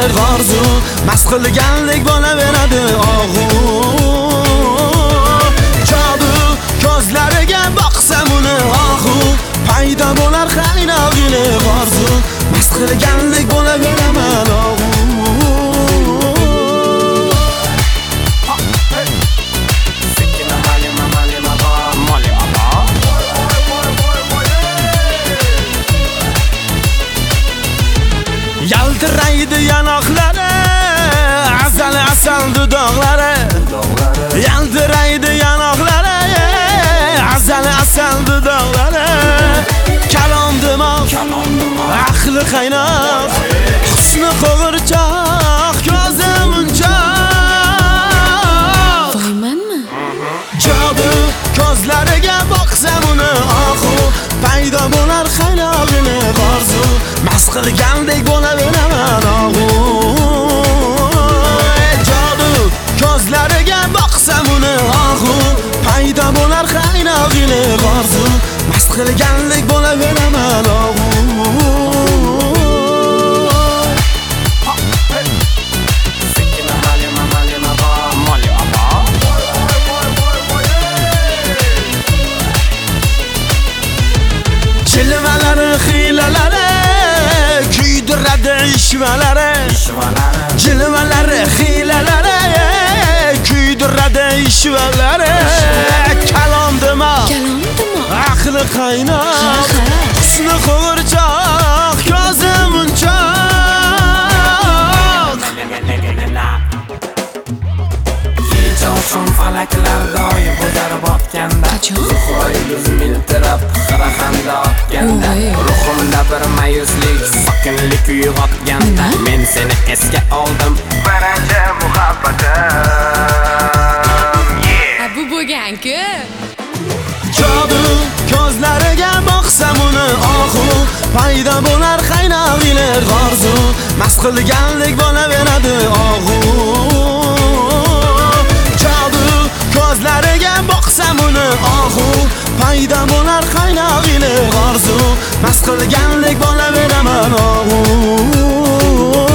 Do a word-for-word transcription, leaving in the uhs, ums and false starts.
orzu, mast qilgandek bo'laveradi og'u. Jodu ko'zlariga boqsam uni og'u, paydo bo'lar qaynog'ini orzu, mast qilgandek bo'laveraman og'u. Yaltiraydi yanoqlari, azal asal dudoqlari. Yaltiraydi yanoqlari, azal asal dudoqlari. Kalom dimoq, aqli qaynoq, husni qo'g'irchoq, ko'zi munchoq. Voymanmi? Jodu ko'zlariga boqsam uni og'u, paydo bo'lar qaynog'ini orzu, mast qilgandek bo'laveraman og'u. Jodu ko'zlariga boqsam uni og'u, paydo bo'lar qaynog'ini orzu, mast qilgandek bo'laveraman og'u. Jilvalari, hiylalari, kuydiradi ishvalari. Jilvalari, hiylalari, kuydiradi ishvalari. Kalom dimoq, aqli qaynoq, husni qo'g'irchoq, ko'zi munchoq. Yechilsin falaklar doim ko'tarib otganda, Zuhroyuz miltirab qiraqanda otganda, ruhimda bir mayuslik, sokinlik uyg'otganda, men seni esga oldim, birinchi muhabbatim. Ha, bu bo'lgan-ku. Jodu ko'zlariga boqsam uni og'u, paydo bo'lar qaynog'ini orzu, mast qilgandek bo'laveradi og'u. Jodu ko'zlariga boqsam uni og'u, paydo bo'lar qaynog'ini orzu, mast qilgandek bo'laveraman og'u.